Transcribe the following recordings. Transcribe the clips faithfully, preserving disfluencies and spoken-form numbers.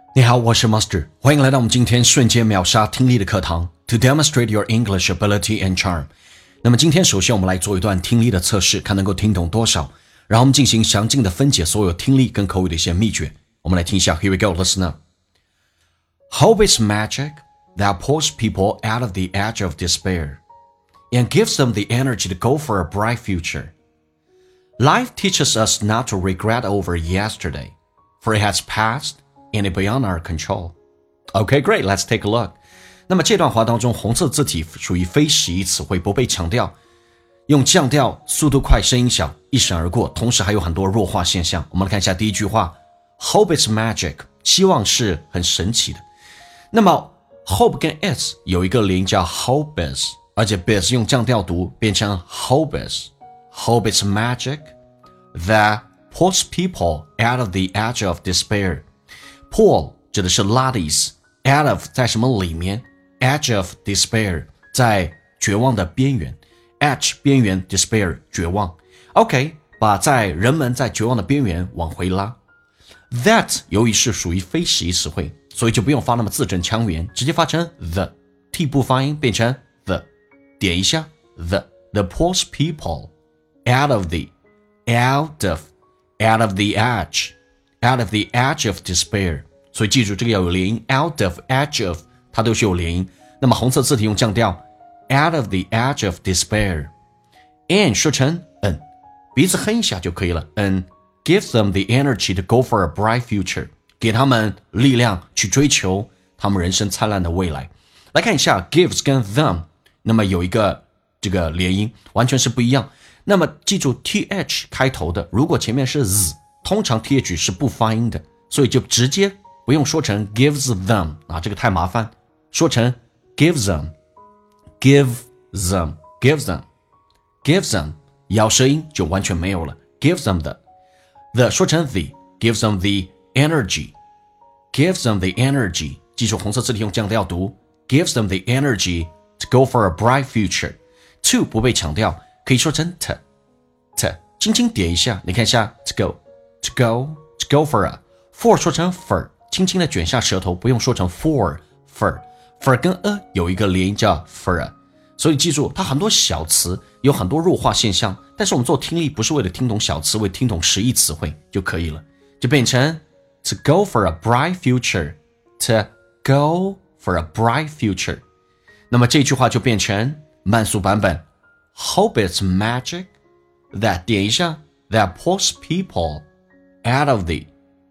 你好，我是 Master， 欢迎来到我们今天瞬间秒杀听力的课堂 To demonstrate your English ability and charm。 那么今天首先我们来做一段听力的测试，看能够听懂多少，然后我们进行详尽的分解所有听力跟口语的一些秘诀。我们来听一下 Here we go, listen up. Hope is magic that pulls people out of the edge of despair and gives them the energy to go for a bright future. Life teaches us not to regret over yesterday, for it has passed.And it beyond our control. Okay, great. Let's take a look. 那么这段话当中，红色字体属于非实义词汇，不被强调，用降调，速度快，声音小，一闪而过，同时还有很多弱化现象。我们来看一下第一句话 ，Hope is magic， 希望是很神奇的。那么 hope 跟 is 有一个连音叫 hope is， 而且 is 用降调读变成 hope is。Hope is magic that pulls people out of the edge of despair.Pull 指的是拉的意思 out of 在什么里面 edge of despair 在绝望的边缘 edge 边缘 despair 绝望 OK 把在人们在绝望的边缘往回拉 That 由于是属于非实义词汇，所以就不用发那么字正腔圆，直接发成 the 替补发音变成 the 点一下 the the pulls people out of the out of out of the edge out of the edge of despair， 所以记住这个要有连音 out of edge of 它都是有连音。那么红色字体用降调 out of the edge of despair and 说成 n 鼻子哼一下就可以了 and gives them the energy to go for a bright future， 给他们力量去追求他们人生灿烂的未来。来看一下 gives 跟 them， 那么有一个这个连音完全是不一样。那么记住 th 开头的，如果前面是 z，通常 th 是不发音的，所以就直接不用说成 gives them 啊，这个太麻烦，说成 gives them give them gives them gives them 咬舌音就完全没有了 gives them the the 说成 the gives them the energy gives them the energy 记住红色字体用降调读 gives them the energy to go for a bright future to 不被强调可以说成 t t 轻轻点一下，你看一下 to go To go, to go for a for 说成 for 轻轻的卷下舌头，不用说成 for for for 跟 a 有一个连音叫 for a， 所以记住它很多小词有很多弱化现象，但是我们做听力不是为了听懂小词，为听懂实义词汇就可以了，就变成 to go for a bright future to go for a bright future。 那么这句话就变成慢速版本 Hope it's magic that 点一下 that pulls people out of the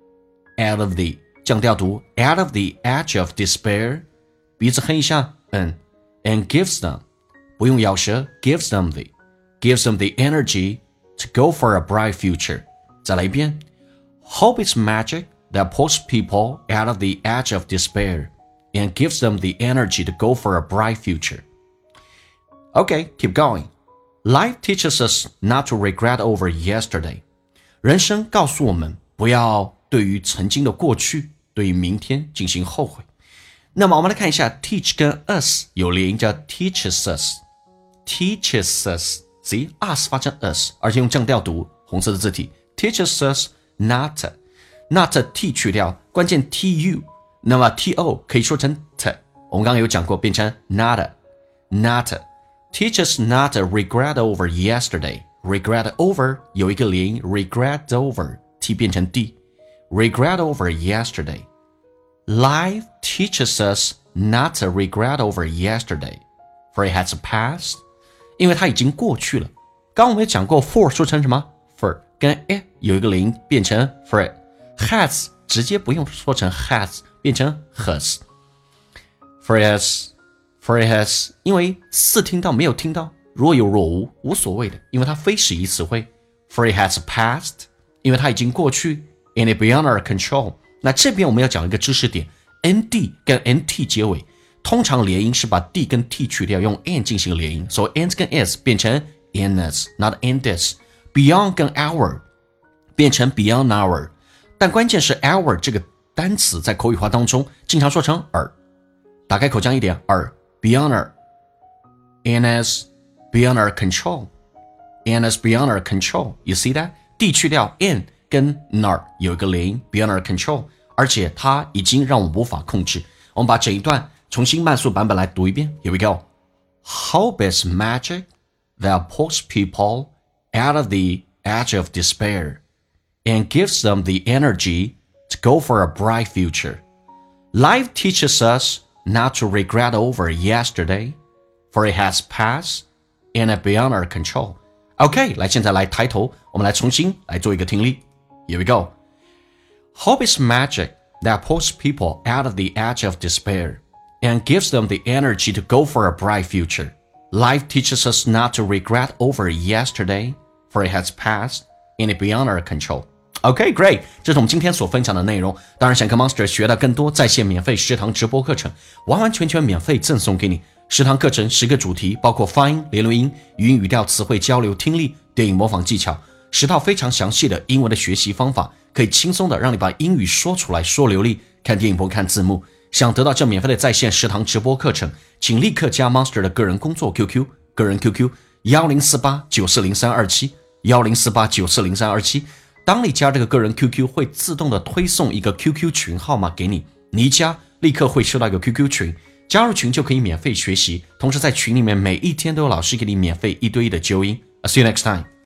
out of the 降调读 out of the edge of despair 鼻子哼一下 n and gives them 不用咬舌 gives them the gives them the energy to go for a bright future 再来一遍 Hope is magic that pulls people out of the edge of despair and gives them the energy to go for a bright future. Okay, keep going. Life teaches us not to regret over yesterday.人生告诉我们不要对于曾经的过去对于明天进行后悔。那么我们来看一下 teach 跟 us 有连音叫 teaches us teaches us see us 发成 us 而且用降调读红色的字体 teaches us not not t 去掉关键 tu 那么 to 可以说成 t 我们刚刚有讲过变成 not not teach us not to regret over yesterday regret over 有一个连音 regret over t 变成 d regret over yesterday Life teaches us not to regret over yesterday for it has passed 因为它已经过去了刚刚我们也讲过 for 说成什么 for 跟 a 有一个连音变成 for it has 直接不用说成 has 变成 has for it has for it has 因为似听到没有听到若有若无无所谓的因为它非实义词汇 for it has passed 因为它已经过去 and it beyond our control 那这边我们要讲一个知识点 nd 跟 nt 结尾通常连音是把 d 跟 t 去掉用 n 进行连音所以 and 跟 s 变成 ns not andis beyond 跟 our 变成 beyond our 但关键是 our 这个单词在口语化当中经常说成 our 打开口腔一点 our beyond our ns beyond our control and is beyond our control. You see that? D 去掉 n 跟 nar 有一个连音 beyond our control， 而且它已经让我无法控制。我们把整一段重新慢速版本来读一遍。Here we go. Hope is magic that pulls people out of the edge of despair and gives them the energy to go for a bright future. Life teaches us not to regret over yesterday, for it has passed and is beyond our control. OK, 来，现在来抬头，我们来重新来做一个听力。Here we go. Hope is magic that pulls people out of the edge of despair and gives them the energy to go for a bright future. Life teaches us not to regret over yesterday, for it has passed and is beyond our control. OK, great. 这是我们今天所分享的内容。当然，想跟 Monster 学到更多在线免费十堂直播课程，完完全全免费赠送给你。十堂课程，十个主题，包括发音、联络音、语音语调、词汇交流、听力、电影模仿技巧，十套非常详细的英文的学习方法，可以轻松的让你把英语说出来，说流利。看电影不看字幕。想得到这免费的在线十堂直播课程，请立刻加 Monster 的个人工作 Q Q， 个人 Q Q 一零四八九四零三二七 一零四八九四零三二七。当你加这个个人 Q Q， 会自动的推送一个 Q Q 群号码给你，你一加立刻会收到一个 Q Q 群，加入群就可以免费学习，同时在群里面每一天都有老师给你免费一对一的纠音。I'll see you next time.